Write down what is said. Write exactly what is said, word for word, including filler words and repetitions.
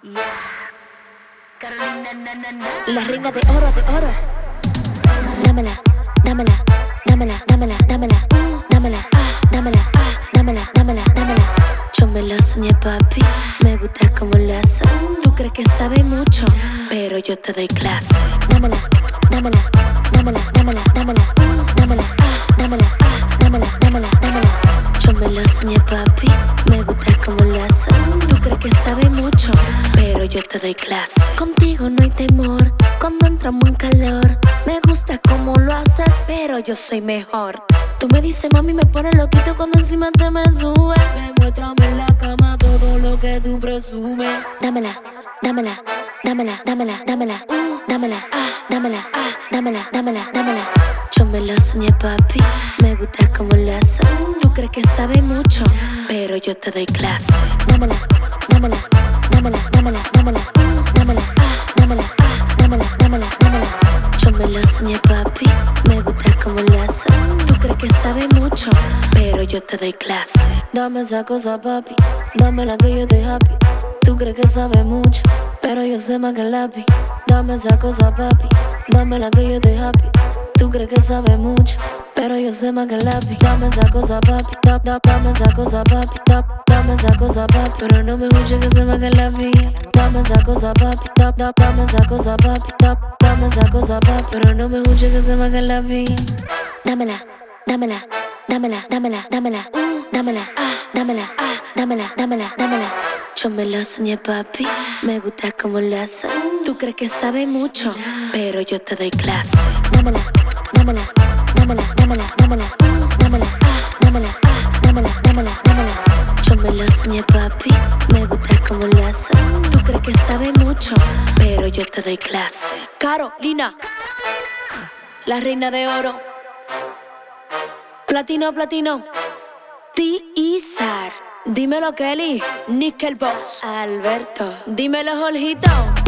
La reina de oro, de oro. Dámela, dámela, dámela, dámela, dámela, uh, dámela, ah, dámela, ah, dámela, dámela, dámela. Yo me lo soñé, papi, me gusta como lo hace. Tú crees que sabes mucho, pero yo te doy clase. Dámela, dámela, dámela, dámela, dámela, uh, dámela, ah, dámela, ah, dámela, dámela, dámela. Yo me lo soñé, papi, me gusta como lo hace. Tú crees que sabes mucho, pero yo te doy clase. Contigo no hay temor, cuando entramos en calor. Me gusta como lo haces, pero yo soy mejor. Tú me dices, mami, me pones loquito cuando encima te me sube. Demuéstrame en la cama todo lo que tú presumes. Dámela, dámela, dámela, dámela, dámela, uh, dámela, ah, dámela, ah, dámela, dámela, dámela. Yo me lo soñé, papi, me gusta como lo hace. Tú crees que sabes mucho, pero yo te doy clase. Dámela, dámela, dámela, dámela, dámela, uh, dámela, ah, dámela, ah, dámela, dámela, dámela. Yo me lo soñé, papi, me gusta como lo hace. Tú crees que sabes mucho, pero yo te doy clase. Dame esa cosa, papi, dámela que yo estoy happy. Tú crees que sabes mucho, pero yo sé más que el lápiz. Dame esa cosa, papi, dámela que yo estoy happy. Tú crees que sabes mucho, pero yo sé más que el lápiz. Dame esa cosa, papi, da, da, dame esa cosa, papi, da, dame esa cosa, papi, pero no me escuches que sé más que el lápiz. Dame esa cosa, papi, da, da, dame esa cosa, papi, da, dame esa cosa, papi, pero no me escuches que sé más que el lápiz. Dámela, dámela, dámela, dámela, dámela, uh, dámela, ah, dámela, ah, dámela, dámela, dámela. Yo me lo soñé, papi, me gusta como lo hace. Tú crees que sabes mucho, pero yo te doy clase. Dámela, dámela, dámela, dámela, dámela, uh, dámela, ah, dámela, ah, dámela, dámela, dámela. Yo me lo soñé, papi, me gusta como lo hace. Tú crees que sabes mucho, pero yo te doy clase. Carolina, la reina de oro. Platino, platino. T-Izar. Dímelo, Kelly. Nickel Boss. Alberto. Dímelo, Jorgito.